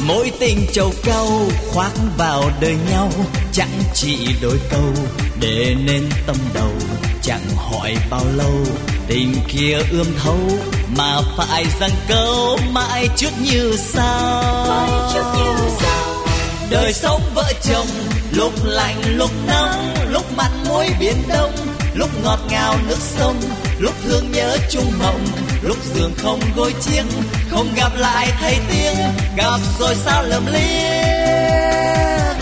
Mối tình trầu cau khoác vào đời nhau, chẳng chỉ đôi câu để nên tâm đầu. Chẳng hỏi bao lâu tình kia ươm thấu, mà phải rằng câu mãi trước như sao. Đời sống vợ chồng lúc lạnh lúc nóng, lúc mặn muối biển đông, lúc ngọt ngào nước sông, lúc thương nhớ chung mộng, lúc giường không gối chiêng, không gặp lại thấy tiếng, gặp rồi sao lầm liếc.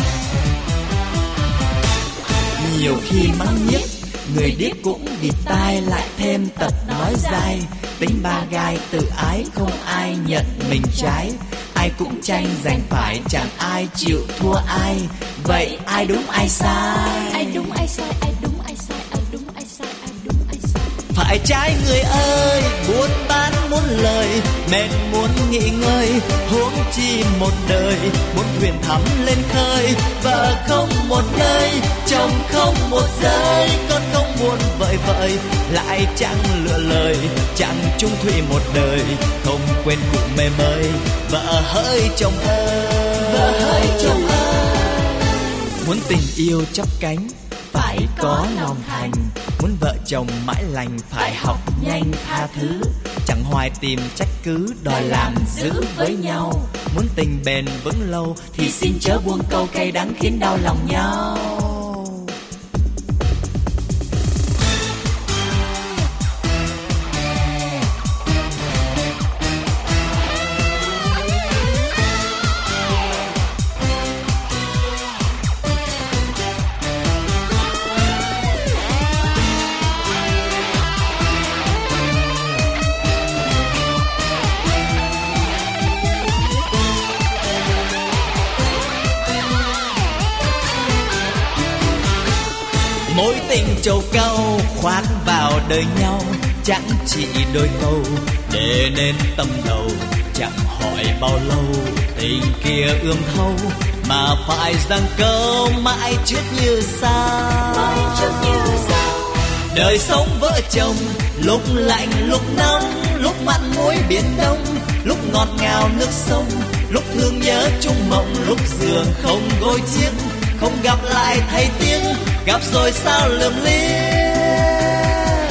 Nhiều khi mắng nhiếc, người điếc cũng bịt tai, lại thêm tật nói dai. Tính ba gai tự ái, không ai nhận mình trái. Ai cũng tranh giành phải, chẳng ai chịu thua ai. Vậy ai đúng ai sai? Ai đúng ai sai, ai đúng ai sai, ai đúng ai sai, ai đúng ai sai. Phải trái người ơi, buôn bán muốn lời, mệt muốn nghỉ ngơi, huống chi một đời, muốn thuyền thắm lên khơi. Vợ không một nơi, chồng không một giây, con không buồn vợi vợi, lại chẳng lựa lời, chẳng chung thủy một đời, không quên cụ mê mơi. Vợ hỡi chồng ơi, vợ hỡi chồng ơi. Muốn tình yêu chắp cánh phải có lòng thành, muốn vợ chồng mãi lành phải học nhanh tha thứ. Chẳng hoài tìm trách cứ, đòi làm giữ với nhau. Muốn tình bền vững lâu thì xin chớ buông câu cay đắng khiến đau lòng nhau. Mối tình trầu cau khoác vào đời nhau, chẳng chỉ đôi câu để nên tâm đầu. Chẳng hỏi bao lâu tình kia ươm thấu, mà phải rằng câu mãi trước như sao. Đời sống vợ chồng lúc lạnh lúc nóng, lúc mặn muối biển đông, lúc ngọt ngào nước sông, lúc thương nhớ chung mộng, lúc giường không gối chiếc, không gặp lại thấy tiếng, gặp rồi sao lườm liếc.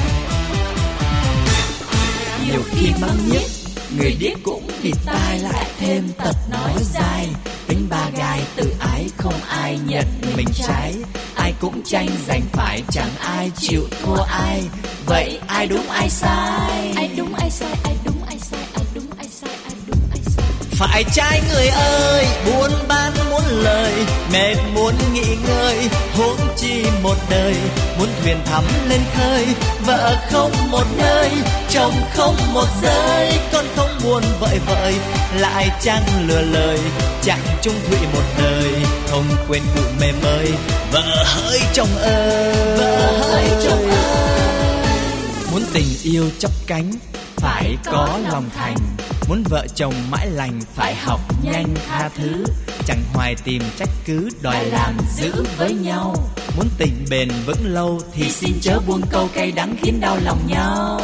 Nhiều khi mắng nhiếc, người điếc cũng bịt tai, lại thêm tật nói dai. Tính ba gai tự ái, không ai nhận mình trái. Ai cũng tranh giành phải, chẳng ai chịu thua ai. Vậy ai đúng ai sai? Ai đúng ai sai, ai đúng ai sai, ai đúng ai sai, ai đúng ai sai. Phải trái người ơi, buôn bán muốn lời, mệt muốn nghỉ ngơi, huống chi một đời, muốn thuyền thắm lên khơi. Vợ không một nơi, chồng không một giây, con không buồn vợi vợi, lại chẳng lừa lời, chẳng chung thủy một đời, không quên cụ mê mơi. Vợ hỡi chồng ơi, vợ hỡi chồng ơi. Muốn tình yêu chắp cánh phải có lòng thành, muốn vợ chồng mãi lành phải học nhanh tha thứ. Chẳng hoài tìm trách cứ, đòi làm giữ với nhau. Muốn tình bền vững lâu thì xin chớ buông câu cay đắng khiến đau lòng nhau.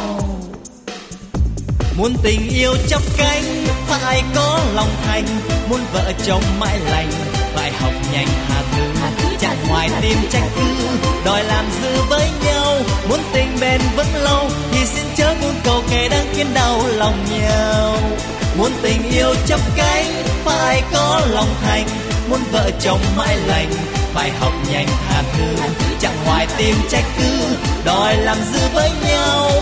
Muốn tình yêu chắp cánh phải có lòng thành, muốn vợ chồng mãi lành phải học nhanh tha thứ. Chẳng hoài tìm trách cứ, đòi làm giữ với nhau. Muốn tình bền vững lâu thì xin chớ buông câu cay đắng khiến đau lòng nhau. Muốn tình yêu chắp cánh phải có lòng thành, muốn vợ chồng mãi lành phải học nhanh tha thứ. Chẳng hoài tìm trách cứ, đòi làm giữ với nhau.